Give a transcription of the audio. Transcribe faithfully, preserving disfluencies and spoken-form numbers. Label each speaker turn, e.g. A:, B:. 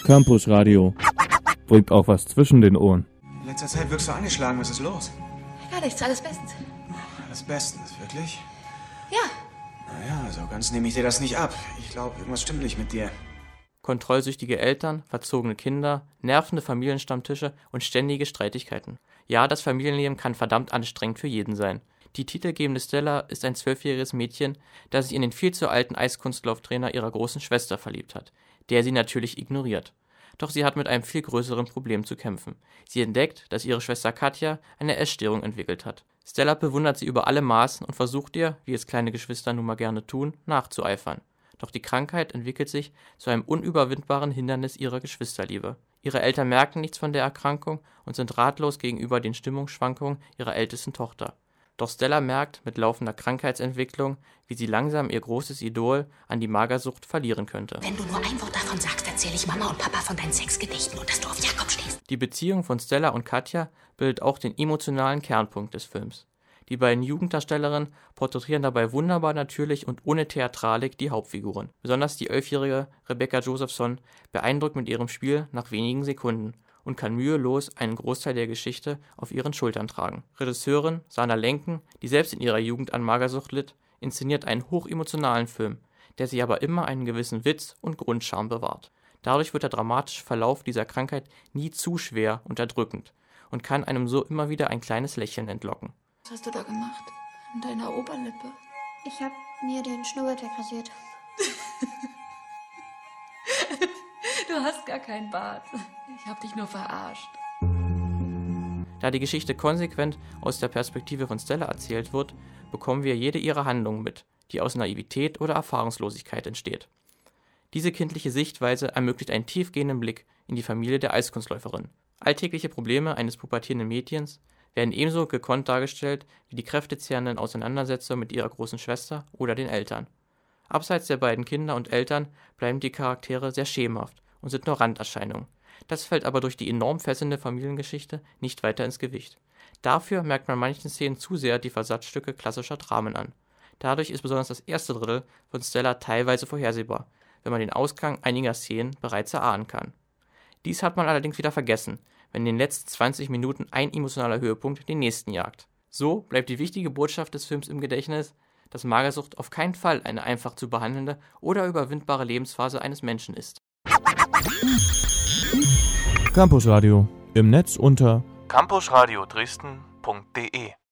A: Campus Radio. Bringt auch was zwischen den Ohren.
B: In letzter Zeit wirkst du angeschlagen. Was ist los?
C: Gar nichts, alles bestens.
B: Alles bestens, wirklich?
C: Ja.
B: Naja, so ganz nehme ich dir das nicht ab. Ich glaube, irgendwas stimmt nicht mit dir.
D: Kontrollsüchtige Eltern, verzogene Kinder, nervende Familienstammtische und ständige Streitigkeiten. Ja, das Familienleben kann verdammt anstrengend für jeden sein. Die titelgebende Stella ist ein zwölfjähriges Mädchen, das sich in den viel zu alten Eiskunstlauftrainer ihrer großen Schwester verliebt hat, der sie natürlich ignoriert. Doch sie hat mit einem viel größeren Problem zu kämpfen. Sie entdeckt, dass ihre Schwester Katja eine Essstörung entwickelt hat. Stella bewundert sie über alle Maßen und versucht ihr, wie es kleine Geschwister nun mal gerne tun, nachzueifern. Doch die Krankheit entwickelt sich zu einem unüberwindbaren Hindernis ihrer Geschwisterliebe. Ihre Eltern merken nichts von der Erkrankung und sind ratlos gegenüber den Stimmungsschwankungen ihrer ältesten Tochter. Doch Stella merkt mit laufender Krankheitsentwicklung, wie sie langsam ihr großes Idol an die Magersucht verlieren könnte.
C: Wenn du nur ein Wort davon sagst, erzähle ich Mama und Papa von deinen Sexgedichten und dass du auf Jakob stehst.
D: Die Beziehung von Stella und Katja bildet auch den emotionalen Kernpunkt des Films. Die beiden Jugenddarstellerinnen porträtieren dabei wunderbar natürlich und ohne Theatralik die Hauptfiguren. Besonders die elfjährige Rebecca Josephson beeindruckt mit ihrem Spiel nach wenigen Sekunden und kann mühelos einen Großteil der Geschichte auf ihren Schultern tragen. Regisseurin Sana Lenken, die selbst in ihrer Jugend an Magersucht litt, inszeniert einen hochemotionalen Film, der sich aber immer einen gewissen Witz und Grundcharme bewahrt. Dadurch wird der dramatische Verlauf dieser Krankheit nie zu schwer und erdrückend und kann einem so immer wieder ein kleines Lächeln entlocken.
C: Was hast du da gemacht? An deiner Oberlippe?
E: Ich hab mir den Schnurrbart wegrasiert.
C: Du hast gar keinen Bart. Ich hab dich nur verarscht.
D: Da die Geschichte konsequent aus der Perspektive von Stella erzählt wird, bekommen wir jede ihrer Handlungen mit, die aus Naivität oder Erfahrungslosigkeit entsteht. Diese kindliche Sichtweise ermöglicht einen tiefgehenden Blick in die Familie der Eiskunstläuferin. Alltägliche Probleme eines pubertierenden Mädchens werden ebenso gekonnt dargestellt wie die kräftezehrenden Auseinandersetzungen mit ihrer großen Schwester oder den Eltern. Abseits der beiden Kinder und Eltern bleiben die Charaktere sehr schemenhaft und sind nur Randerscheinungen. Das fällt aber durch die enorm fesselnde Familiengeschichte nicht weiter ins Gewicht. Dafür merkt man manchen Szenen zu sehr die Versatzstücke klassischer Dramen an. Dadurch ist besonders das erste Drittel von Stella teilweise vorhersehbar, wenn man den Ausgang einiger Szenen bereits erahnen kann. Dies hat man allerdings wieder vergessen, wenn in den letzten zwanzig Minuten ein emotionaler Höhepunkt den nächsten jagt. So bleibt die wichtige Botschaft des Films im Gedächtnis, dass Magersucht auf keinen Fall eine einfach zu behandelnde oder überwindbare Lebensphase eines Menschen ist.
A: Campus Radio. Im Netz unter
F: campusradio dresden punkt de